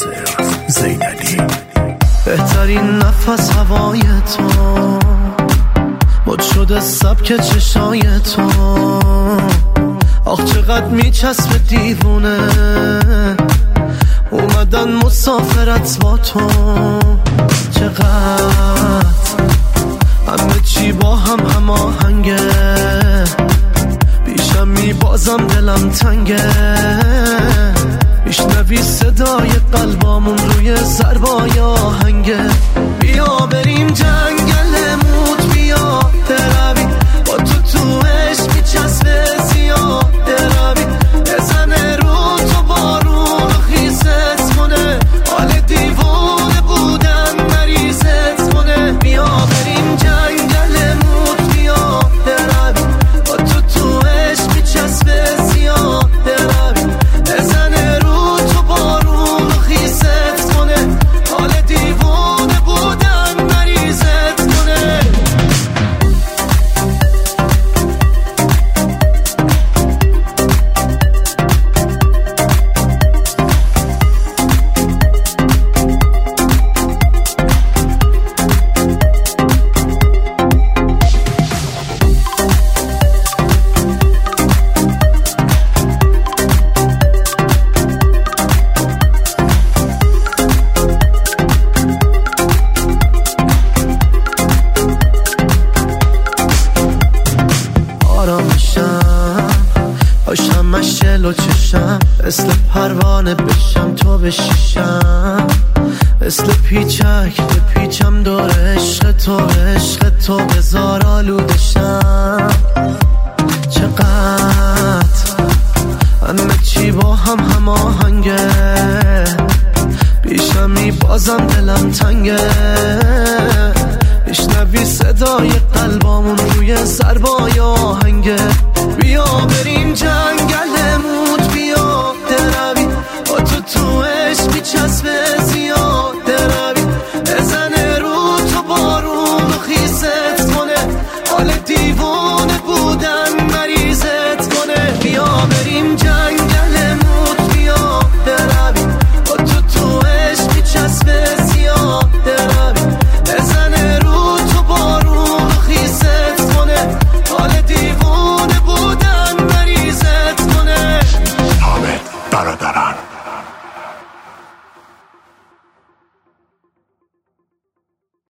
زینالی. بهترین نفس هوای تو، مد شده سبک چشای تو، آخ چقدر میچسبه دیوونه، اومدن مسافرت با تو. چقدر همه چی با هم هماهنگه، بیشم میبازم دلم تنگه، میشنوی صدای قلبامون روی ضربای آهنگه. بیا بریم جنگل موت، بیا بروی با تو عشق میچسبه زیاد بروی، بزنه رو تو بارون خیست کنه، حال دیوونه بودن مریضت کنه. بیا بریم جنگل موت، بیا بروی با تو عشق میچسبه زیاد بروی، بزنه رو تو بارون خیست کنه، حال دیوونه بودن مریضت کنه. باشم مشل و چشم، مثل پروانه بشم تو بشیشم، مثل پیچک بپیچم دور عشق تو بزار آلودشم. چقدر همه چی با هم هماهنگه، بیشم میبازم دلم تنگه، میشنوی صدای قلبامون روی ضربای آهنگه. بیا بریم جنگل موت، بیا بروی با تو عشق میچسبه